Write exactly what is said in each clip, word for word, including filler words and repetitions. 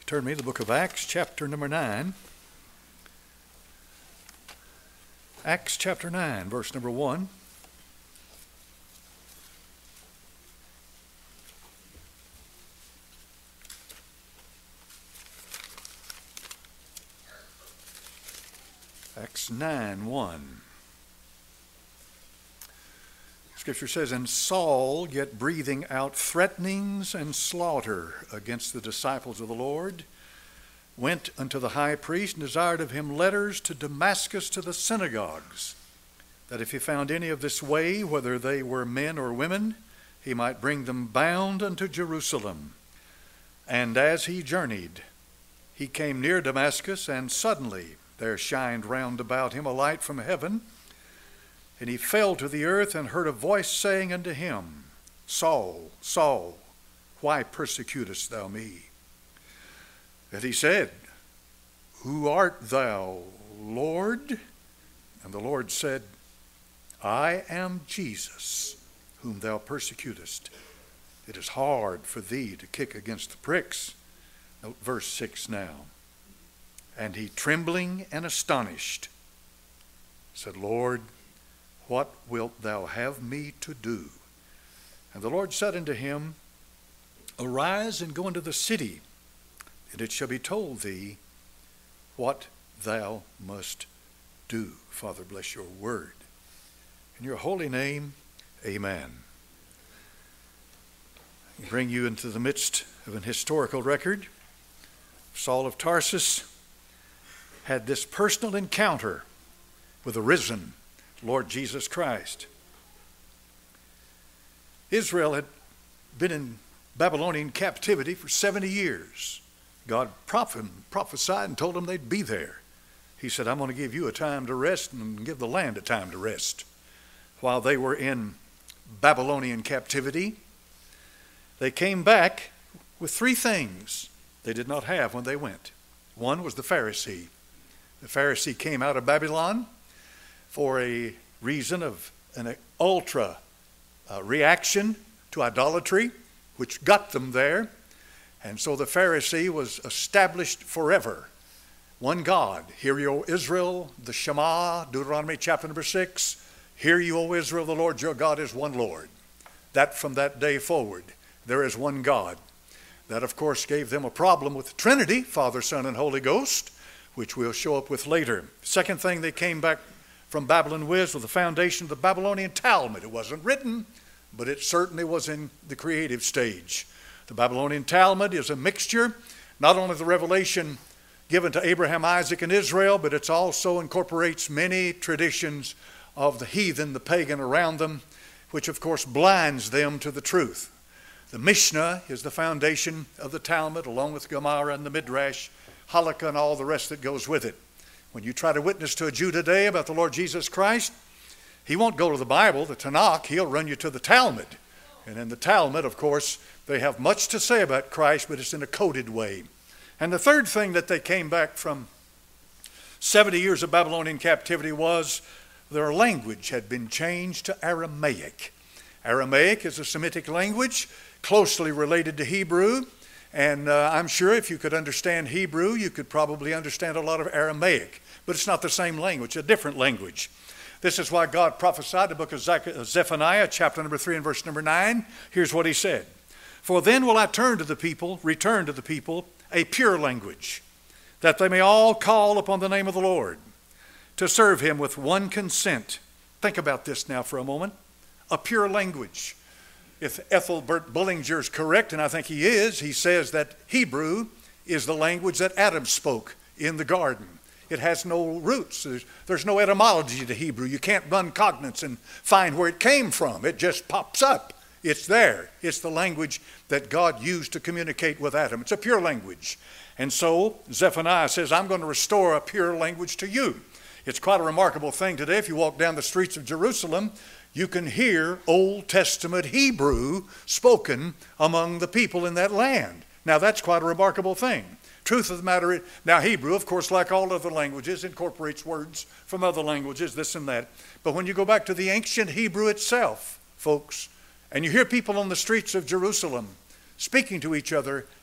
Turn me to the book of Acts, chapter number nine. Acts chapter nine, verse number one. Acts nine, one. Scripture says, "And Saul, yet breathing out threatenings and slaughter against the disciples of the Lord, went unto the high priest and desired of him letters to Damascus to the synagogues, that if he found any of this way, whether they were men or women, he might bring them bound unto Jerusalem. And as he journeyed, he came near Damascus, and suddenly there shined round about him a light from heaven. And he fell to the earth and heard a voice saying unto him, Saul, Saul, why persecutest thou me? And he said, Who art thou, Lord? And the Lord said, I am Jesus, whom thou persecutest. It is hard for thee to kick against the pricks. Note verse six now. And he, trembling and astonished, said, Lord, what wilt thou have me to do? And the Lord said unto him, Arise and go into the city, and it shall be told thee what thou must do. Father, bless your word. In your holy name, amen. I bring you into the midst of an historical record. Saul of Tarsus had this personal encounter with the risen Lord Jesus Christ. Israel had been in Babylonian captivity for seventy years. God prophesied and told them they'd be there. He said, I'm going to give you a time to rest and give the land a time to rest. While they were in Babylonian captivity, they came back with three things they did not have when they went. One was the Pharisee. The Pharisee came out of Babylon for a reason of an ultra uh, reaction to idolatry, which got them there. And so the Pharisee was established forever. One God. Hear you, O Israel, the Shema, Deuteronomy chapter number six. Hear you, O Israel, the Lord your God is one Lord. That from that day forward, there is one God. That, of course, gave them a problem with the Trinity, Father, Son, and Holy Ghost, which we'll show up with later. Second thing they came back from Babylon with was the foundation of the Babylonian Talmud. It wasn't written, but it certainly was in the creative stage. The Babylonian Talmud is a mixture, not only of the revelation given to Abraham, Isaac, and Israel, but it also incorporates many traditions of the heathen, the pagan around them, which of course blinds them to the truth. The Mishnah is the foundation of the Talmud, along with Gemara and the Midrash, Halakha, and all the rest that goes with it. When you try to witness to a Jew today about the Lord Jesus Christ, he won't go to the Bible, the Tanakh. He'll run you to the Talmud. And in the Talmud, of course, they have much to say about Christ, but it's in a coded way. And the third thing that they came back from seventy years of Babylonian captivity was their language had been changed to Aramaic. Aramaic is a Semitic language closely related to Hebrew. And uh, I'm sure if you could understand Hebrew, you could probably understand a lot of Aramaic. But it's not the same language, a different language. This is why God prophesied the book of Zephaniah, chapter number three and verse number nine. Here's what he said. For then will I turn to the people, return to the people, a pure language, that they may all call upon the name of the Lord, to serve him with one consent. Think about this now for a moment. A pure language. If Ethelbert Bullinger is correct, and I think he is, he says that Hebrew is the language that Adam spoke in the garden. It has no roots. There's, there's no etymology to Hebrew. You can't run cognates and find where it came from. It just pops up. It's there. It's the language that God used to communicate with Adam. It's a pure language. And so Zephaniah says, I'm going to restore a pure language to you. It's quite a remarkable thing today. If you walk down the streets of Jerusalem, you can hear Old Testament Hebrew spoken among the people in that land. Now, that's quite a remarkable thing. Truth of the matter is, now Hebrew, of course, like all other languages, incorporates words from other languages, this and that. But when you go back to the ancient Hebrew itself, folks, and you hear people on the streets of Jerusalem speaking to each other,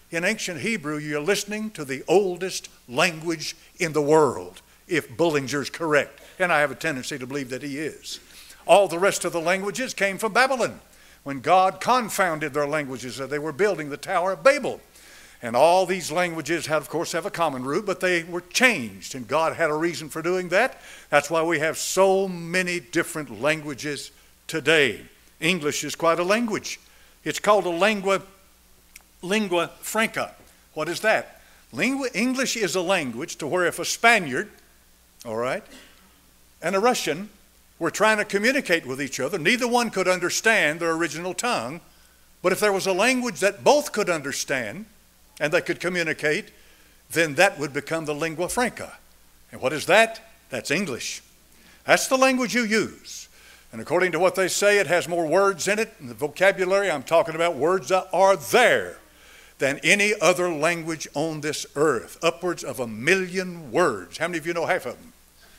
in ancient Hebrew, you're listening to the oldest language in the world, if Bullinger's correct. And I have a tendency to believe that he is. All the rest of the languages came from Babylon, when God confounded their languages as they were building the Tower of Babel. And all these languages had, of course, have a common root, but they were changed, and God had a reason for doing that. That's why we have so many different languages today. English is quite a language. It's called a lingua, lingua franca. What is that? Lingua, English is a language to where if a Spaniard, all right, and a Russian were trying to communicate with each other, neither one could understand their original tongue, but if there was a language that both could understand, and they could communicate, then that would become the lingua franca. And what is that? That's English. That's the language you use. And according to what they say, it has more words in it, and the vocabulary, I'm talking about words that are there, than any other language on this earth. Upwards of a million words. How many of you know half of them?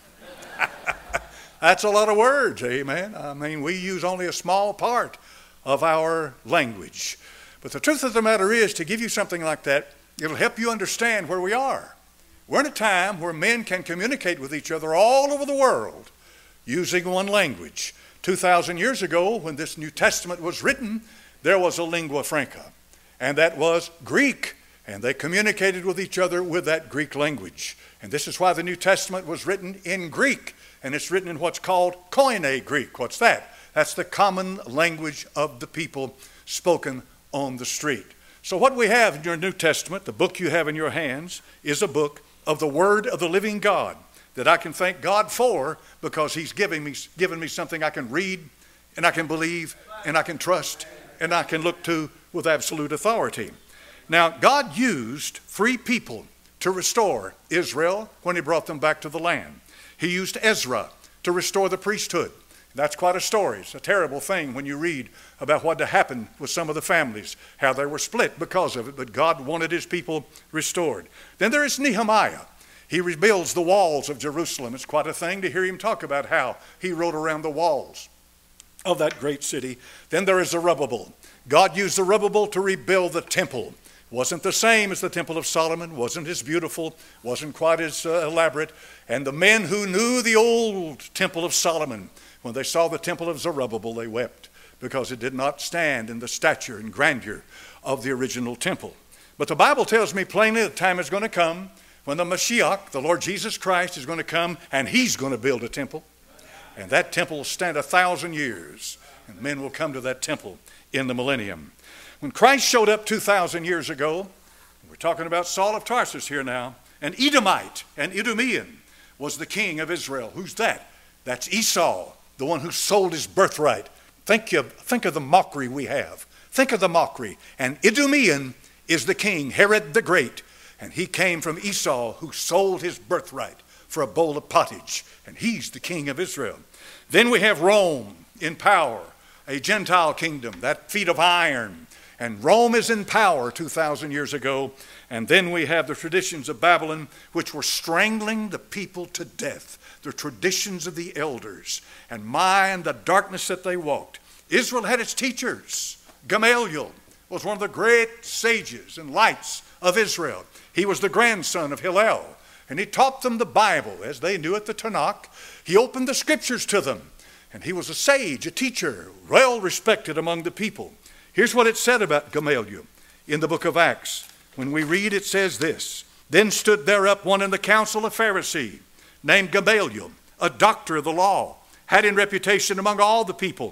That's a lot of words, amen. I mean, we use only a small part of our language. But the truth of the matter is, to give you something like that, it'll help you understand where we are. We're in a time where men can communicate with each other all over the world using one language. two thousand years ago, when this New Testament was written, there was a lingua franca, and that was Greek, and they communicated with each other with that Greek language. And this is why the New Testament was written in Greek, and it's written in what's called Koine Greek. What's that? That's the common language of the people spoken on the street. So what we have in your New Testament, the book you have in your hands, is a book of the Word of the living God that I can thank God for, because He's giving me, given me something I can read and I can believe and I can trust and I can look to with absolute authority. Now, God used three people to restore Israel when He brought them back to the land. He used Ezra to restore the priesthood. That's quite a story. It's a terrible thing when you read about what happened with some of the families, how they were split because of it, but God wanted His people restored. Then there is Nehemiah. He rebuilds the walls of Jerusalem. It's quite a thing to hear him talk about how he rode around the walls of that great city. Then there is Zerubbabel. God used Zerubbabel to rebuild the temple. Wasn't the same as the Temple of Solomon, wasn't as beautiful, wasn't quite as uh, elaborate. And the men who knew the old Temple of Solomon, when they saw the Temple of Zerubbabel, they wept, because it did not stand in the stature and grandeur of the original temple. But the Bible tells me plainly the time is going to come when the Mashiach, the Lord Jesus Christ, is going to come, and He's going to build a temple. And that temple will stand a thousand years, and men will come to that temple in the millennium. When Christ showed up two thousand years ago, we're talking about Saul of Tarsus here now, an Edomite, an Idumean, was the king of Israel. Who's that? That's Esau, the one who sold his birthright. Think of, think of the mockery we have. Think of the mockery. And Idumean is the king, Herod the Great. And he came from Esau, who sold his birthright for a bowl of pottage. And he's the king of Israel. Then we have Rome in power, a Gentile kingdom, that feet of iron. And Rome is in power two thousand years ago. And then we have the traditions of Babylon, which were strangling the people to death. The traditions of the elders. And my, and the darkness that they walked. Israel had its teachers. Gamaliel was one of the great sages and lights of Israel. He was the grandson of Hillel. And he taught them the Bible as they knew it, the Tanakh. He opened the scriptures to them. And he was a sage, a teacher, well respected among the people. Here's what it said about Gamaliel in the book of Acts. When we read, it says this: Then stood there up one in the council, a Pharisee, named Gamaliel, a doctor of the law, had in reputation among all the people,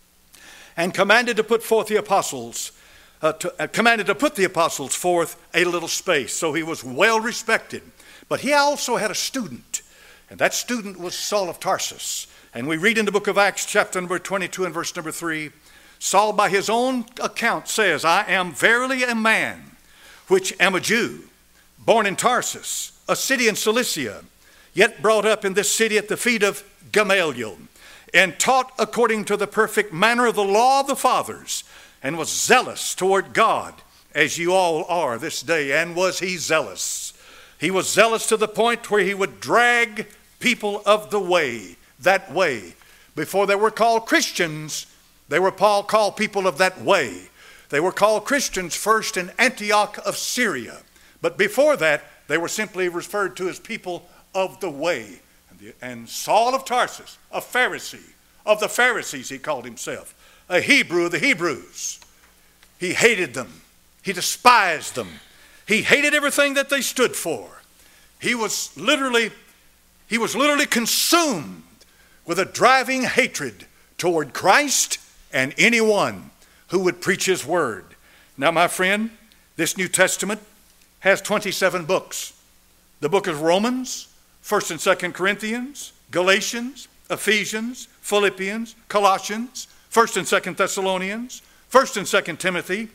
and commanded to put forth the apostles, uh, to, uh, commanded to put the apostles forth a little space. So he was well respected. But he also had a student, and that student was Saul of Tarsus. And we read in the book of Acts, chapter number twenty-two and verse number three, Saul by his own account says, I am verily a man, which am a Jew, born in Tarsus, a city in Cilicia, yet brought up in this city at the feet of Gamaliel, and taught according to the perfect manner of the law of the fathers, and was zealous toward God, as you all are this day. And was he zealous? He was zealous to the point where he would drag people of the way, that way. Before they were called Christians, they were Paul called people of that way. They were called Christians first in Antioch of Syria. But before that, they were simply referred to as people of the way. And Saul of Tarsus, a Pharisee, of the Pharisees he called himself, a Hebrew of the Hebrews. He hated them. He despised them. He hated everything that they stood for. He was literally, he was literally consumed with a driving hatred toward Christ and anyone who would preach his word. Now, my friend, this New Testament has twenty-seven books. The book of Romans, First and Second Corinthians, Galatians, Ephesians, Philippians, Colossians, First and Second Thessalonians, First and Second Timothy,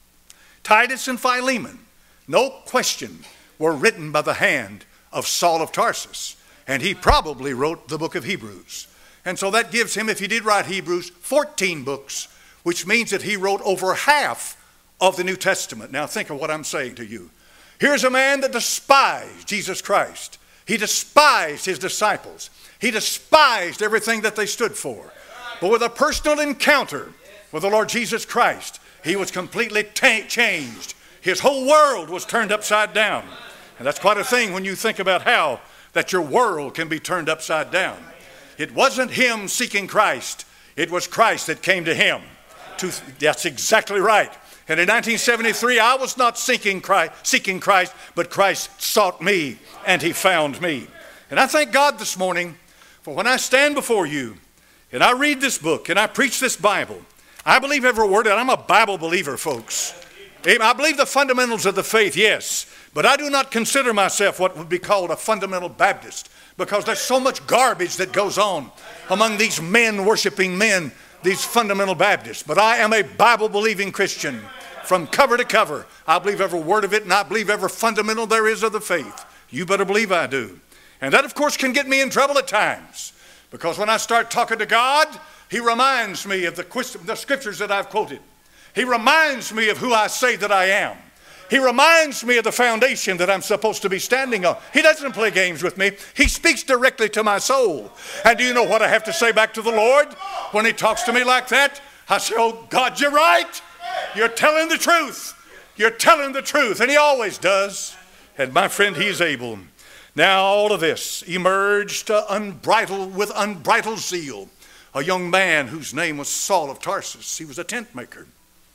Titus and Philemon, no question, were written by the hand of Saul of Tarsus. And he probably wrote the book of Hebrews. And so that gives him, if he did write Hebrews, fourteen books, which means that he wrote over half of the New Testament. Now think of what I'm saying to you. Here's a man that despised Jesus Christ. He despised his disciples. He despised everything that they stood for. But with a personal encounter with the Lord Jesus Christ, he was completely ta- changed. His whole world was turned upside down. And that's quite a thing when you think about how that your world can be turned upside down. It wasn't him seeking Christ. It was Christ that came to him. To, that's exactly right. And in nineteen seventy-three, I was not seeking Christ, seeking Christ, but Christ sought me, and he found me. And I thank God this morning for when I stand before you, and I read this book, and I preach this Bible, I believe every word, and I'm a Bible believer, folks. I believe the fundamentals of the faith, yes, but I do not consider myself what would be called a fundamental Baptist, because there's so much garbage that goes on among these men worshiping men, these fundamental Baptists. But I am a Bible-believing Christian from cover to cover. I believe every word of it, and I believe every fundamental there is of the faith. You better believe I do. And that, of course, can get me in trouble at times, because when I start talking to God, he reminds me of the, the scriptures that I've quoted. He reminds me of who I say that I am. He reminds me of the foundation that I'm supposed to be standing on. He doesn't play games with me. He speaks directly to my soul. And do you know what I have to say back to the Lord when he talks to me like that? I say, oh God, you're right. You're telling the truth. You're telling the truth. And he always does. And my friend, he's able. Now all of this emerged uh, unbridled with unbridled zeal. A young man whose name was Saul of Tarsus. He was a tent maker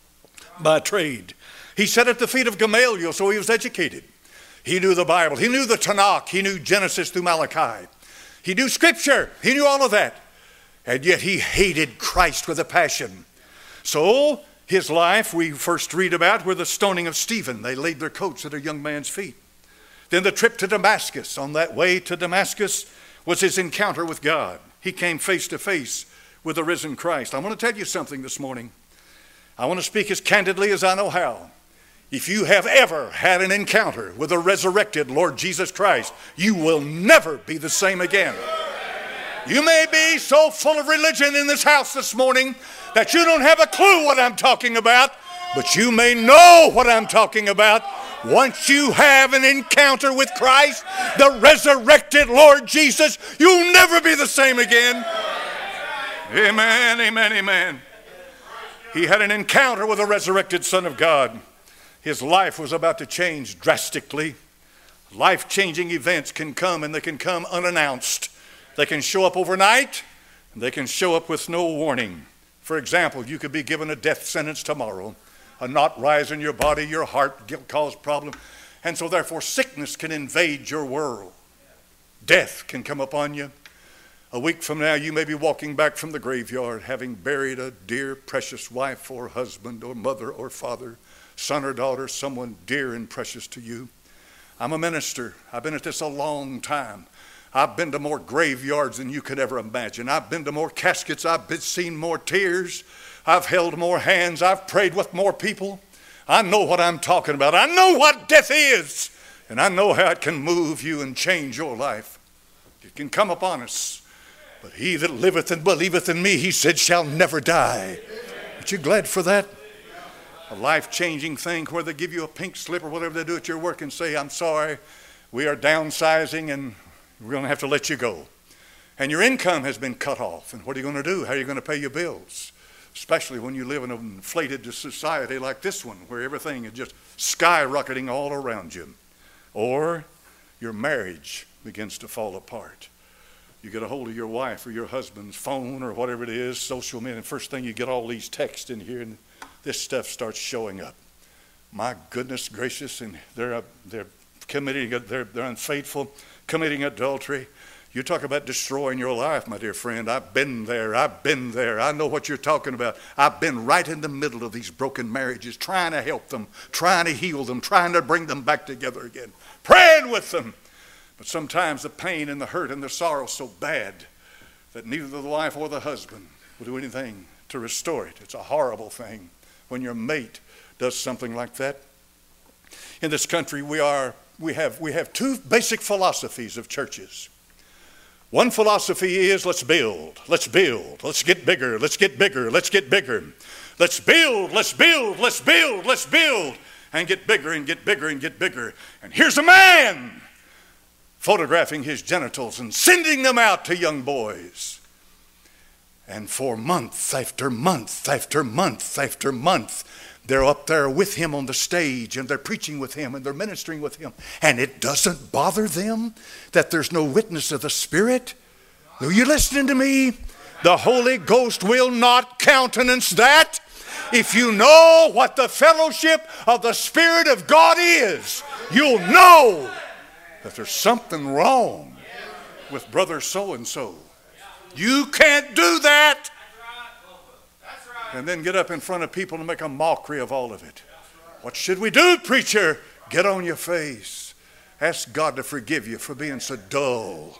by trade. He sat at the feet of Gamaliel, so he was educated. He knew the Bible. He knew the Tanakh. He knew Genesis through Malachi. He knew Scripture. He knew all of that. And yet he hated Christ with a passion. So his life, we first read about, were the stoning of Stephen. They laid their coats at a young man's feet. Then the trip to Damascus. On that way to Damascus was his encounter with God. He came face to face with the risen Christ. I want to tell you something this morning. I want to speak as candidly as I know how. If you have ever had an encounter with the resurrected Lord Jesus Christ, you will never be the same again. You may be so full of religion in this house this morning that you don't have a clue what I'm talking about, but you may know what I'm talking about. Once you have an encounter with Christ, the resurrected Lord Jesus, you'll never be the same again. Amen, amen, amen. He had an encounter with the resurrected Son of God. His life was about to change drastically. Life-changing events can come, and they can come unannounced. They can show up overnight, and they can show up with no warning. For example, you could be given a death sentence tomorrow. A knot rise in your body, your heart cause problem. And so therefore sickness can invade your world. Death can come upon you. A week from now, you may be walking back from the graveyard, having buried a dear, precious wife or husband or mother or father, son or daughter, someone dear and precious to you. I'm a minister. I've been at this a long time. I've been to more graveyards than you could ever imagine. I've been to more caskets. I've been, seen more tears. I've held more hands. I've prayed with more people. I know what I'm talking about. I know what death is. And I know how it can move you and change your life. It can come upon us. But he that liveth and believeth in me, he said, shall never die. Aren't you glad for that? A life-changing thing where they give you a pink slip or whatever they do at your work and say, I'm sorry, we are downsizing and we're going to have to let you go. And your income has been cut off. And what are you going to do? How are you going to pay your bills? especially when you live in an inflated society like this one, where everything is just skyrocketing all around you. Or your marriage begins to fall apart. You get a hold of your wife or your husband's phone or whatever it is, social media, and first thing you get all these texts in here, and this stuff starts showing up. My goodness gracious, and they're they're committing, they're they're unfaithful, committing adultery. You talk about destroying your life, my dear friend. I've been there. I've been there. I know what you're talking about. I've been right in the middle of these broken marriages, trying to help them, trying to heal them, trying to bring them back together again, praying with them. But sometimes the pain and the hurt and the sorrow is so bad that neither the wife or the husband will do anything to restore it. It's a horrible thing when your mate does something like that. In this country, we are we have we have two basic philosophies of churches. One philosophy is let's build, let's build, let's get bigger, let's get bigger, let's get bigger. Let's build, let's build, let's build, let's build, and get bigger and get bigger and get bigger. And here's a man photographing his genitals and sending them out to young boys. And for month after month after month after month, they're up there with him on the stage, and they're preaching with him, and they're ministering with him. And it doesn't bother them that there's no witness of the Spirit. Are you listening to me? The Holy Ghost will not countenance that. If you know what the fellowship of the Spirit of God is, you'll know that there's something wrong with brother so-and-so. You can't do that. And then get up in front of people and make a mockery of all of it. What should we do, preacher? Get on your face. Ask God to forgive you for being so dull.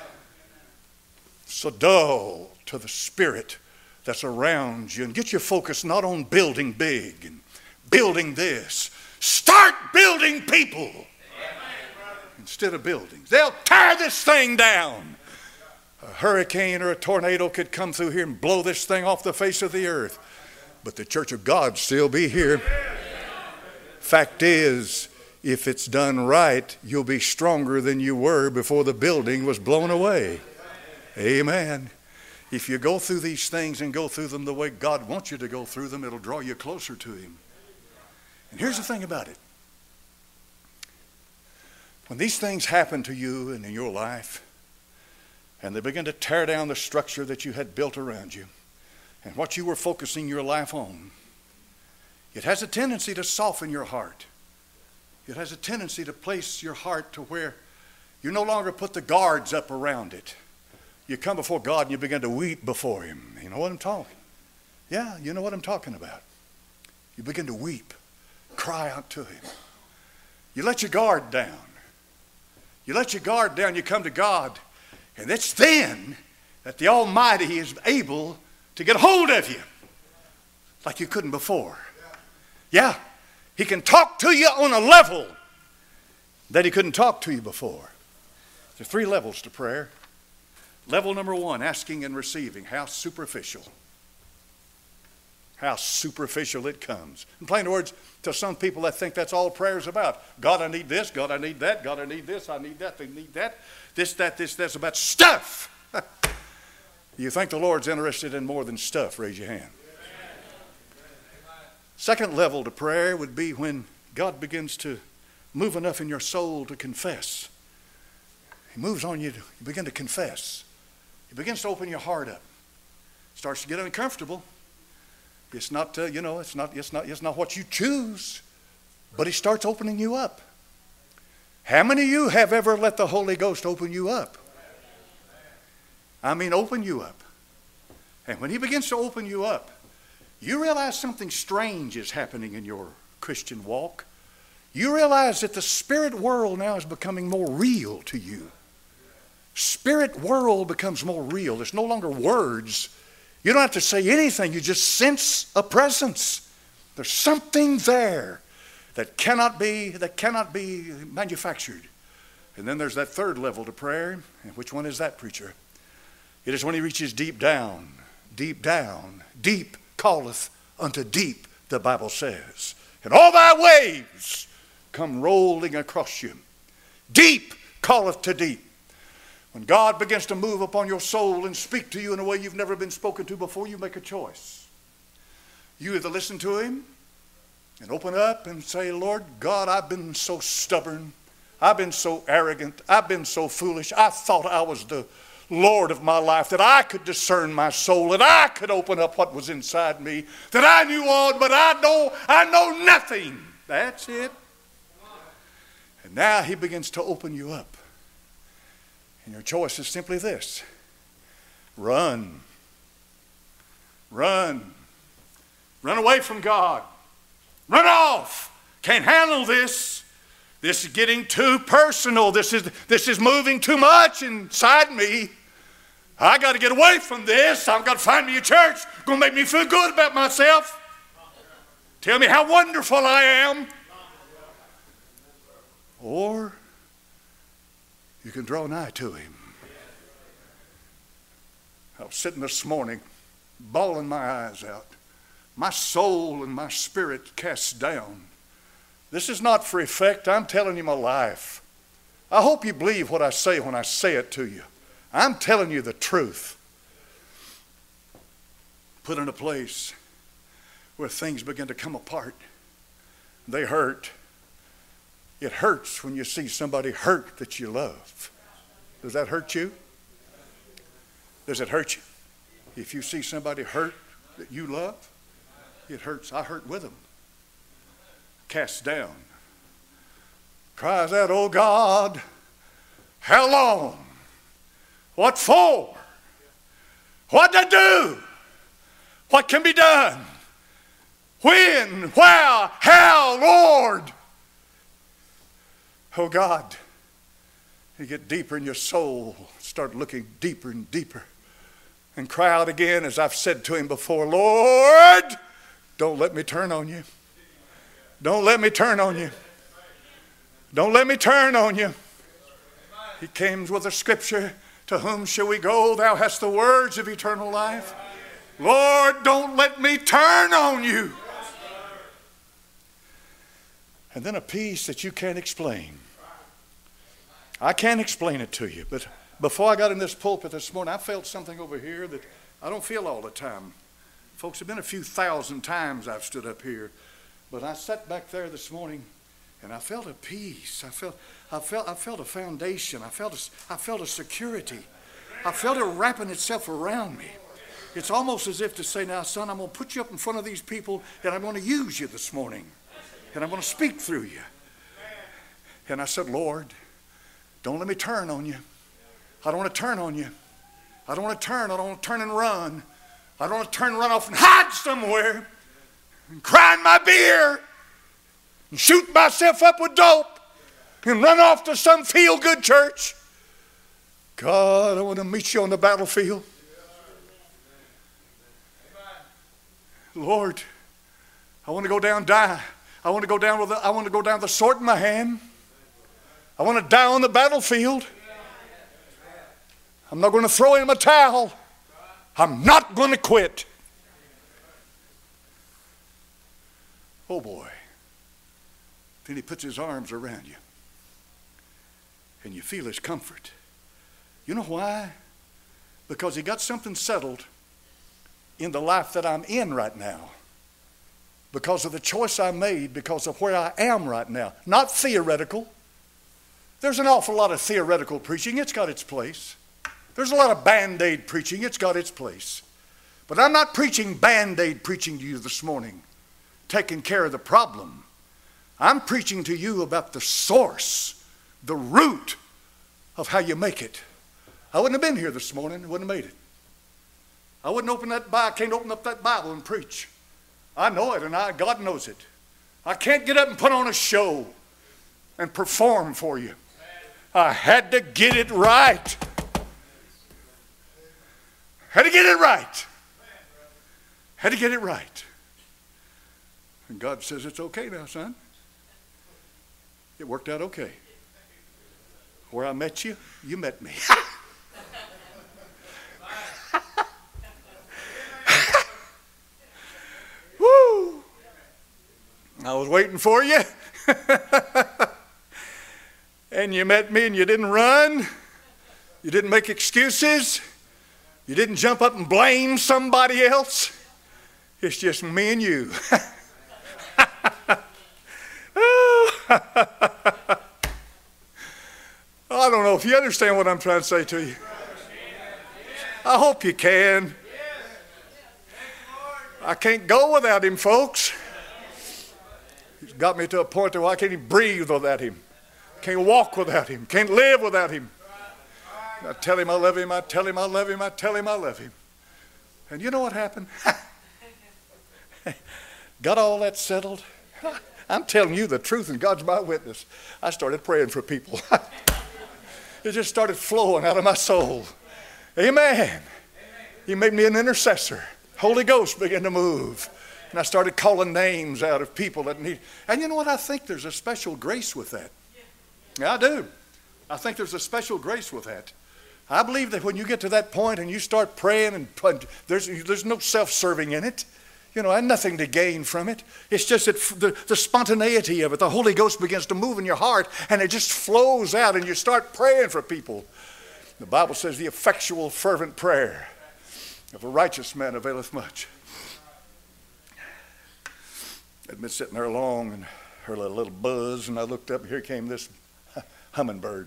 So dull to the Spirit that's around you. And get your focus not on building big and building this. Start building people instead of buildings. They'll tear this thing down. A hurricane or a tornado could come through here and blow this thing off the face of the earth. But the church of God still be here. Fact is, if it's done right, you'll be stronger than you were before the building was blown away. Amen. If you go through these things and go through them the way God wants you to go through them, it'll draw you closer to Him. And here's the thing about it. When these things happen to you and in your life, and they begin to tear down the structure that you had built around you and what you were focusing your life on, it has a tendency to soften your heart. It has a tendency to place your heart to where you no longer put the guards up around it. You come before God and you begin to weep before Him. You know what I'm talking? Yeah, you know what I'm talking about. You begin to weep, cry out to Him. You let your guard down. You let your guard down, you come to God. And it's then that the Almighty is able to get a hold of you like you couldn't before. Yeah, He can talk to you on a level that He couldn't talk to you before. There are three levels to prayer. Level number one, asking and receiving. How superficial. How superficial it comes. In plain words, to some people that think that's all prayer is about. God, I need this. God, I need that. God, I need this. I need that. They need that. This, that, this, that's about stuff. You think the Lord's interested in more than stuff? Raise your hand. Second level to prayer would be when God begins to move enough in your soul to confess. He moves on you. To, you begin to confess. He begins to open your heart up. Starts to get uncomfortable. It's not, uh, you know, it's not, it's not, it's not what you choose, but He starts opening you up. How many of you have ever let the Holy Ghost open you up? I mean, open you up. And when He begins to open you up, you realize something strange is happening in your Christian walk. You realize that the spirit world now is becoming more real to you. Spirit world becomes more real. There's no longer words. You don't have to say anything. You just sense a presence. There's something there that cannot be, that cannot be manufactured. And then there's that third level to prayer. And which one is that, preacher? It is when he reaches deep down, deep down, deep calleth unto deep, the Bible says. And all thy waves come rolling across you. Deep calleth to deep. When God begins to move upon your soul and speak to you in a way you've never been spoken to before, you make a choice. You either listen to him and open up and say, Lord God, I've been so stubborn. I've been so arrogant. I've been so foolish. I thought I was the Lord of my life, that I could discern my soul, that I could open up what was inside me, that I knew all, but I know, I know nothing. That's it. And now he begins to open you up. And your choice is simply this. Run. Run. Run away from God. Run off. Can't handle this. This is getting too personal. This is, this is moving too much inside me. I got to get away from this. I've got to find me a church going to make me feel good about myself. Tell me how wonderful I am. Or you can draw nigh to him. I was sitting this morning, bawling my eyes out. My soul and my spirit cast down. This is not for effect. I'm telling you my life. I hope you believe what I say when I say it to you. I'm telling you the truth. Put in a place where things begin to come apart. They hurt. It hurts when you see somebody hurt that you love. Does that hurt you? Does it hurt you? If you see somebody hurt that you love, it hurts. I hurt with them. Cast down. Cries out, oh God, how long? What for? What to do? What can be done? When? Where? How, Lord? Oh God, you get deeper in your soul, start looking deeper and deeper, and cry out again, as I've said to him before, Lord, don't let me turn on you. Don't let me turn on you. Don't let me turn on you. He came with a scripture, to whom shall we go? Thou hast the words of eternal life. Lord, don't let me turn on you. And then a peace that you can't explain. I can't explain it to you, but before I got in this pulpit this morning, I felt something over here that I don't feel all the time. Folks, have been a few thousand times I've stood up here, but I sat back there this morning and I felt a peace. I felt, I felt, I felt a foundation. I felt, a, I felt a security. I felt it wrapping itself around me. It's almost as if to say, now, son, I'm going to put you up in front of these people and I'm going to use you this morning. And I'm going to speak through you. And I said, Lord, don't let me turn on you. I don't want to turn on you. I don't want to turn. I don't want to turn and run. I don't want to turn and run off and hide somewhere and cry in my beer and shoot myself up with dope and run off to some feel-good church. God, I want to meet you on the battlefield. Lord, I want to go down, die. I want to go down with the, I want to go down with the sword in my hand. I want to die on the battlefield. I'm not going to throw in my towel. I'm not going to quit. Oh boy. Then he puts his arms around you. And you feel his comfort. You know why? Because he got something settled in the life that I'm in right now. Because of the choice I made, because of where I am right now. Not theoretical. There's an awful lot of theoretical preaching. It's got its place. There's a lot of Band-Aid preaching. It's got its place. But I'm not preaching Band-Aid preaching to you this morning, taking care of the problem. I'm preaching to you about the source, the root of how you make it. I wouldn't have been here this morning. I wouldn't have made it. I wouldn't open that Bible. I can't open up that Bible and preach. I know it, and I, God knows it. I can't get up and put on a show and perform for you. I had to get it right. Had to get it right. Had to get it right. And God says, it's okay now, son. It worked out okay. Where I met you, you met me. Woo! I was waiting for you. And you met me and you didn't run. You didn't make excuses. You didn't jump up and blame somebody else. It's just me and you. I don't know if you understand what I'm trying to say to you. I hope you can. I can't go without him, folks. He's got me to a point where I can't even breathe without him. Can't walk without him. Can't live without him. I tell him I love him. I tell him I love him. I tell him I love him. And you know what happened? Got all that settled. I'm telling you the truth, and God's my witness. I started praying for people. It just started flowing out of my soul. Amen. He made me an intercessor. Holy Ghost began to move. And I started calling names out of people that need. And you know what? I think there's a special grace with that. Yeah, I do. I think there's a special grace with that. I believe that when you get to that point and you start praying, and there's, there's no self-serving in it. You know, I had nothing to gain from it. It's just that the, the spontaneity of it, the Holy Ghost begins to move in your heart, and it just flows out, and you start praying for people. The Bible says the effectual, fervent prayer of a righteous man availeth much. I'd been sitting there long and heard a little buzz, and I looked up, and here came this hummingbird.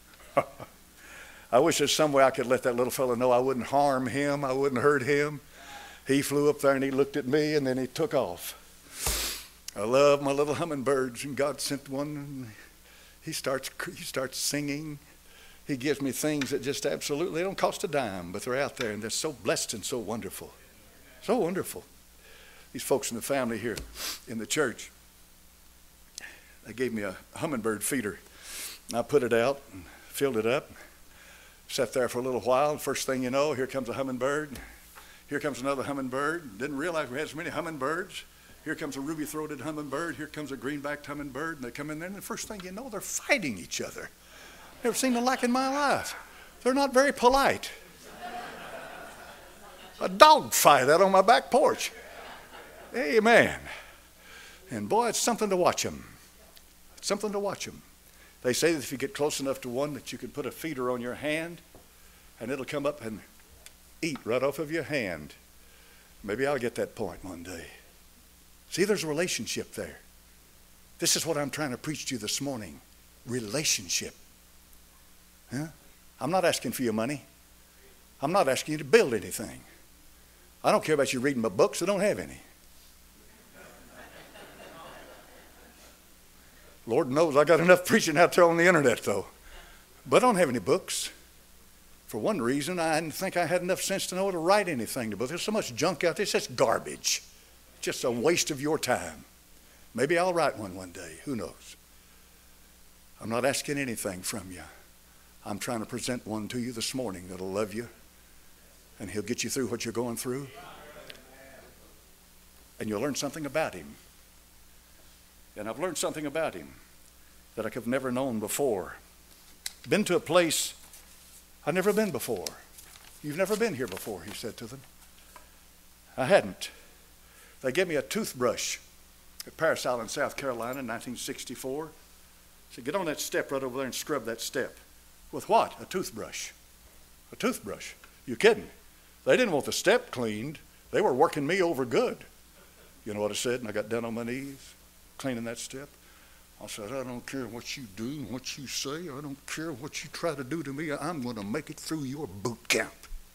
I wish there's some way I could let that little fellow know I wouldn't harm him, I wouldn't hurt him. He flew up there and he looked at me, and then he took off. I love my little hummingbirds, and God sent one, and he starts, he starts singing. He gives me things that just absolutely, they don't cost a dime, but they're out there, and they're so blessed and so wonderful. So wonderful. These folks in the family here in the church, they gave me a hummingbird feeder. And I put it out and filled it up, sat there for a little while, and first thing you know, here comes a hummingbird. Here comes another hummingbird. Didn't realize we had so many hummingbirds. Here comes a ruby-throated hummingbird. Here comes a green-backed hummingbird. And they come in there, and the first thing you know, they're fighting each other. Never seen the like in my life. They're not very polite. A dog fight out on my back porch. Amen. And boy, it's something to watch them. It's something to watch them. They say that if you get close enough to one that you can put a feeder on your hand, and it'll come up and eat right off of your hand. Maybe I'll get that point one day. See, there's a relationship there. This is what I'm trying to preach to you this morning. Relationship. Huh? I'm not asking for your money. I'm not asking you to build anything. I don't care about you reading my books. I don't have any. Lord knows I got enough preaching out there on the internet, though. But I don't have any books. For one reason, I didn't think I had enough sense to know to write anything to book. There's so much junk out there. It's just garbage. Just a waste of your time. Maybe I'll write one one day. Who knows? I'm not asking anything from you. I'm trying to present one to you this morning that'll love you, and he'll get you through what you're going through, and you'll learn something about him. And I've learned something about him that I could have never known before. Been to a place I've never been before. You've never been here before, he said to them. I hadn't. They gave me a toothbrush at Parris Island, South Carolina in nineteen sixty-four. Said, get on that step right over there and scrub that step. With what? A toothbrush. A toothbrush. You kidding? They didn't want the step cleaned. They were working me over good. You know what I said? And I got down on my knees, cleaning that step. I said, I don't care what you do, what you say. I don't care what you try to do to me. I'm going to make it through your boot camp.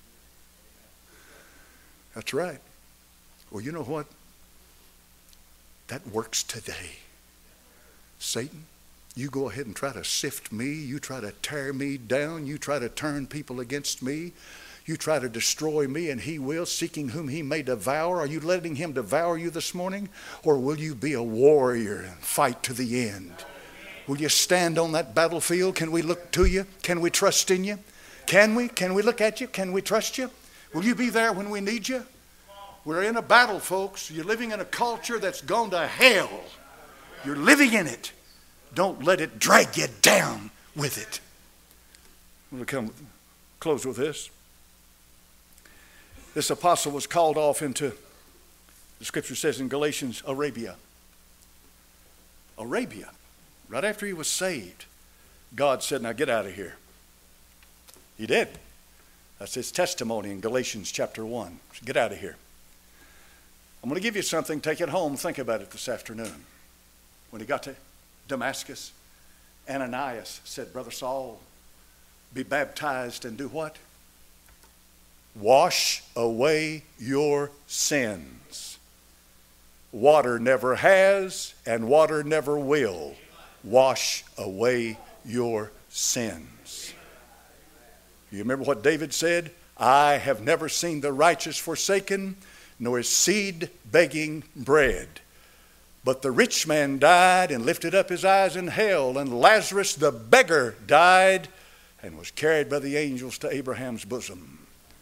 That's right. Well, you know what? That works today. Satan, you go ahead and try to sift me. You try to tear me down. You try to turn people against me. You try to destroy me, and he will, seeking whom he may devour. Are you letting him devour you this morning? Or will you be a warrior and fight to the end? Will you stand on that battlefield? Can we look to you? Can we trust in you? Can we? Can we look at you? Can we trust you? Will you be there when we need you? We're in a battle, folks. You're living in a culture that's gone to hell. You're living in it. Don't let it drag you down with it. I'm going to come close with this. This apostle was called off into, the scripture says in Galatians, Arabia. Arabia. Right after he was saved, God said, now get out of here. He did. That's his testimony in Galatians chapter one. So get out of here. I'm going to give you something. Take it home. Think about it this afternoon. When he got to Damascus, Ananias said, Brother Saul, be baptized and do what? Wash away your sins. Water never has and water never will wash away your sins. You remember what David said? I have never seen the righteous forsaken, nor his seed begging bread. But the rich man died and lifted up his eyes in hell, and Lazarus the beggar died and was carried by the angels to Abraham's bosom.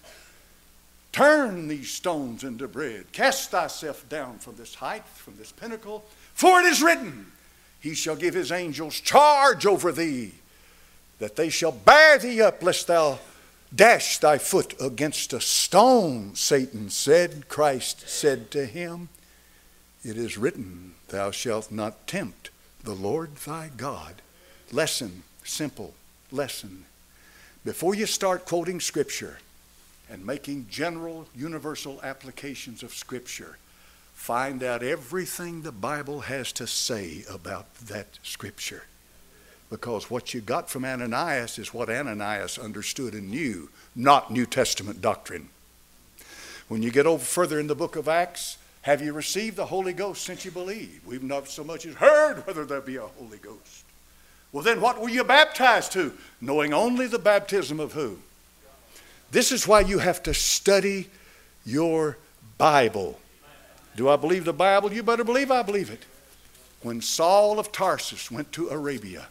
Turn these stones into bread. Cast thyself down from this height, from this pinnacle, for it is written, he shall give his angels charge over thee, that they shall bear thee up, lest thou dash thy foot against a stone. Satan said, Christ said to him, it is written, thou shalt not tempt the Lord thy God. Lesson, simple lesson. Before you start quoting Scripture and making general, universal applications of Scripture, find out everything the Bible has to say about that Scripture. Because what you got from Ananias is what Ananias understood and knew, not New Testament doctrine. When you get over further in the book of Acts, have you received the Holy Ghost since you believe? We've not so much as heard whether there be a Holy Ghost. Well, then what were you baptized to? Knowing only the baptism of who? This is why you have to study your Bible. Do I believe the Bible? You better believe I believe it. When Saul of Tarsus went to Arabia,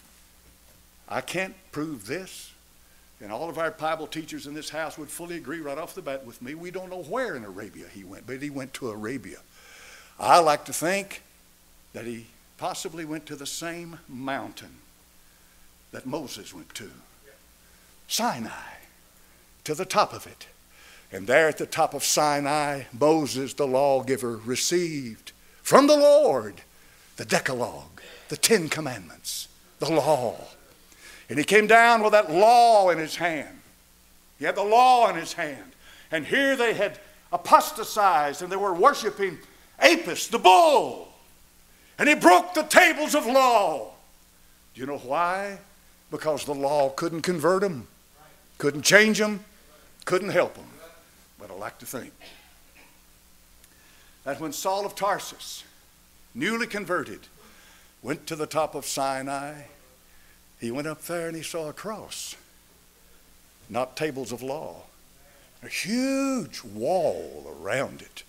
I can't prove this, and all of our Bible teachers in this house would fully agree right off the bat with me. We don't know where in Arabia he went, but he went to Arabia. I like to think that he possibly went to the same mountain that Moses went to, Sinai, to the top of it. And there at the top of Sinai, Moses, the lawgiver, received from the Lord the Decalogue, the Ten Commandments, the law. And he came down with that law in his hand. He had the law in his hand. And here they had apostatized and they were worshiping Apis, the bull. And he broke the tables of law. Do you know why? Because the law couldn't convert them, couldn't change them, couldn't help them. But I like to think that when Saul of Tarsus, newly converted, went to the top of Sinai, he went up there and he saw a cross, not tables of law, a huge wall around it.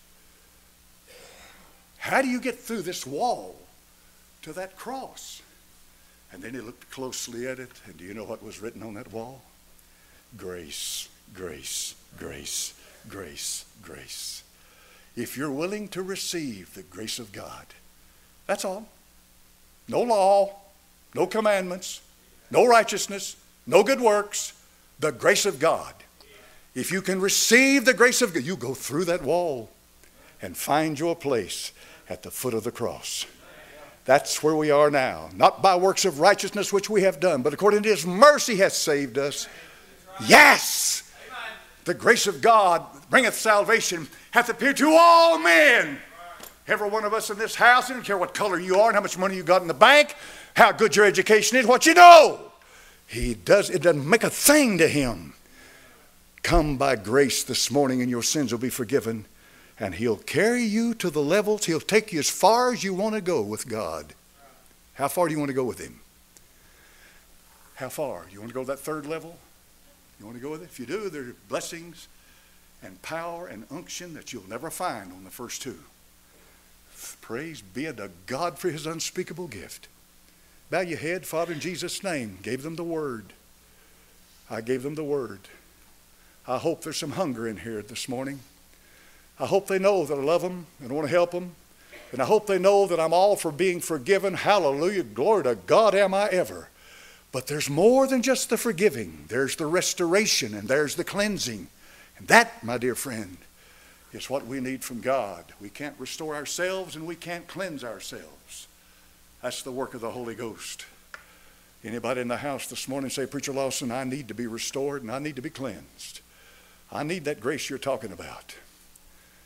How do you get through this wall to that cross? And then he looked closely at it, and do you know what was written on that wall? Grace, grace, grace, grace, grace. If you're willing to receive the grace of God, that's all. No law, no commandments, no righteousness, no good works, the grace of God. If you can receive the grace of God, you go through that wall and find your place at the foot of the cross. That's where we are now. Not by works of righteousness which we have done, but according to his mercy hath saved us. Yes! The grace of God bringeth salvation, hath appeared to all men. Every one of us in this house, I don't care what color you are and how much money you got in the bank, how good your education is, what you know. He does, it doesn't make a thing to him. Come by grace this morning and your sins will be forgiven. And he'll carry you to the levels, he'll take you as far as you want to go with God. How far do you want to go with him? How far? You want to go to that third level? You want to go with it? If you do, there are blessings and power and unction that you'll never find on the first two. Praise be to God for his unspeakable gift. Bow your head. Father, in Jesus' name, gave them the word. I gave them the word. I hope there's some hunger in here this morning. I hope they know that I love them and want to help them. And I hope they know that I'm all for being forgiven. Hallelujah. Glory to God am I ever. But there's more than just the forgiving. There's the restoration and there's the cleansing. And that, my dear friend, is what we need from God. We can't restore ourselves and we can't cleanse ourselves. That's the work of the Holy Ghost. Anybody in the house this morning say, Preacher Lawson, I need to be restored and I need to be cleansed. I need that grace you're talking about.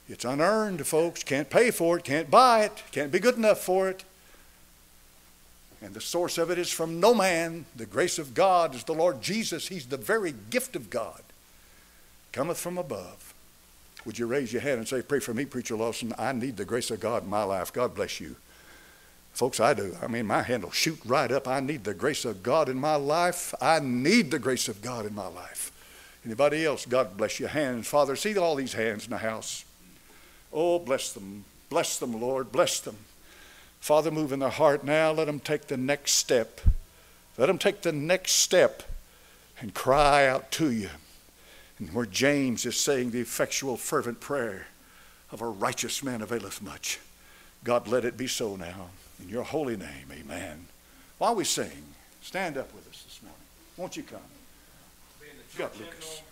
It's unearned, folks. Can't pay for it, can't buy it, can't be good enough for it. And the source of it is from no man. The grace of God is the Lord Jesus. He's the very gift of God. Cometh from above. Would you raise your hand and say, pray for me, Preacher Lawson. I need the grace of God in my life. God bless you. Folks, I do. I mean, my hand will shoot right up. I need the grace of God in my life. I need the grace of God in my life. Anybody else? God bless your hands. Father, see all these hands in the house. Oh, bless them. Bless them, Lord. Bless them. Father, move in their heart now. Let them take the next step. Let them take the next step and cry out to you. And where James is saying the effectual fervent prayer of a righteous man availeth much. God, let it be so now. In your holy name, amen. While we sing, stand up with us this morning. Won't you come? You got Lucas.